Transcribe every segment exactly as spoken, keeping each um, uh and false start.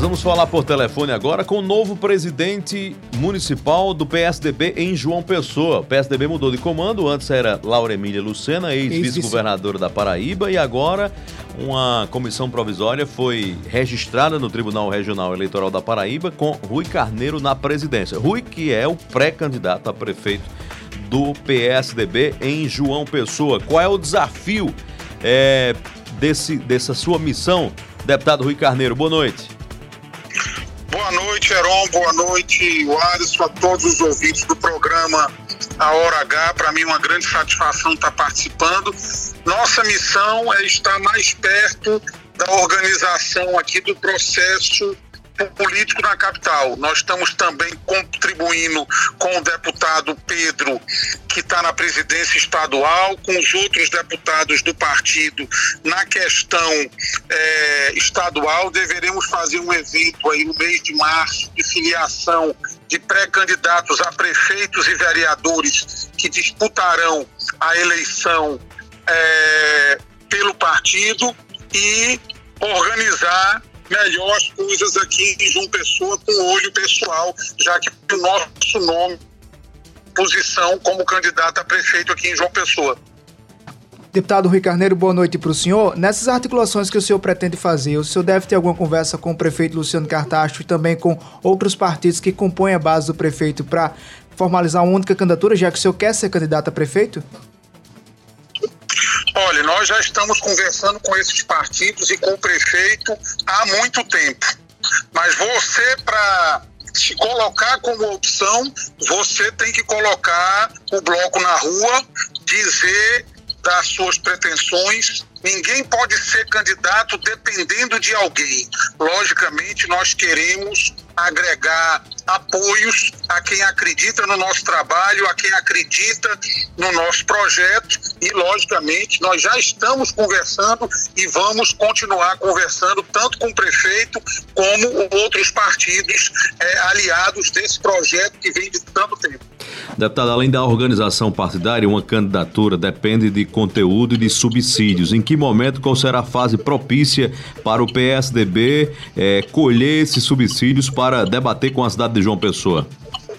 vamos falar por telefone agora com o novo presidente municipal do P S D B em João Pessoa. O P S D B mudou de comando, antes era Laura Emília Lucena, ex-vice-governadora da Paraíba, e agora uma comissão provisória foi registrada no Tribunal Regional Eleitoral da Paraíba com Rui Carneiro na presidência. Rui, que é o pré-candidato a prefeito do P S D B em João Pessoa. Qual é o desafio é, desse, dessa sua missão, deputado Rui Carneiro? Boa noite. Boa noite, Heron. Boa noite, Alisson, a todos os ouvintes do programa A Hora H. Para mim, uma grande satisfação estar participando. Nossa missão é estar mais perto da organização aqui do processo político na capital. Nós estamos também contribuindo com o deputado Pedro, que está na presidência estadual, com os outros deputados do partido na questão é, estadual. Deveremos fazer um evento aí no mês de março de filiação de pré-candidatos a prefeitos e vereadores que disputarão a eleição é, pelo partido e organizar melhor as coisas aqui em João Pessoa com olho pessoal, já que o nosso nome, posição como candidato a prefeito aqui em João Pessoa. Deputado Rui Carneiro, boa noite para o senhor. Nessas articulações que o senhor pretende fazer, o senhor deve ter alguma conversa com o prefeito Luciano Cartacho e também com outros partidos que compõem a base do prefeito para formalizar uma única candidatura, já que o senhor quer ser candidato a prefeito? Olha, nós já estamos conversando com esses partidos e com o prefeito há muito tempo. Mas você, para se colocar como opção, você tem que colocar o bloco na rua, dizer das suas pretensões. Ninguém pode ser candidato dependendo de alguém. Logicamente, nós queremos agregar apoios a quem acredita no nosso trabalho, a quem acredita no nosso projeto e, logicamente, nós já estamos conversando e vamos continuar conversando tanto com o prefeito como outros partidos é, aliados desse projeto que vem de tanto tempo. Deputado, além da organização partidária, uma candidatura depende de conteúdo e de subsídios. Em que momento, qual será a fase propícia para o P S D B é, colher esses subsídios para debater com a cidade de João Pessoa?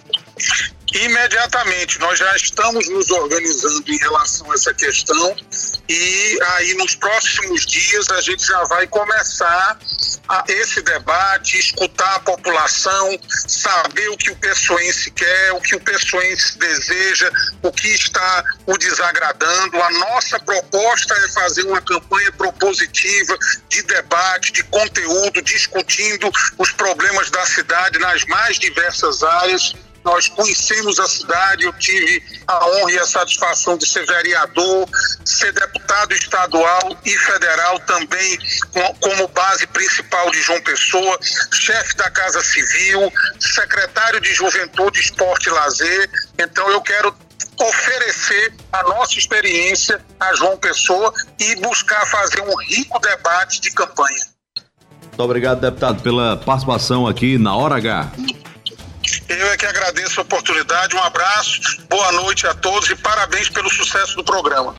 Imediatamente, nós já estamos nos organizando em relação a essa questão e aí nos próximos dias a gente já vai começar a esse debate, escutar a população, saber o que o pessoense quer, o que o pessoense deseja, o que está o desagradando. A nossa proposta é fazer uma campanha propositiva de debate, de conteúdo, discutindo os problemas da cidade nas mais diversas áreas. Nós conhecemos a cidade, eu tive a honra e a satisfação de ser vereador, ser deputado estadual e federal também, como base principal de João Pessoa, chefe da Casa Civil, secretário de Juventude, Esporte e Lazer. Então eu quero oferecer a nossa experiência a João Pessoa e buscar fazer um rico debate de campanha. Muito obrigado, deputado, pela participação aqui na Hora H. Eu é que agradeço a oportunidade, um abraço, boa noite a todos e parabéns pelo sucesso do programa.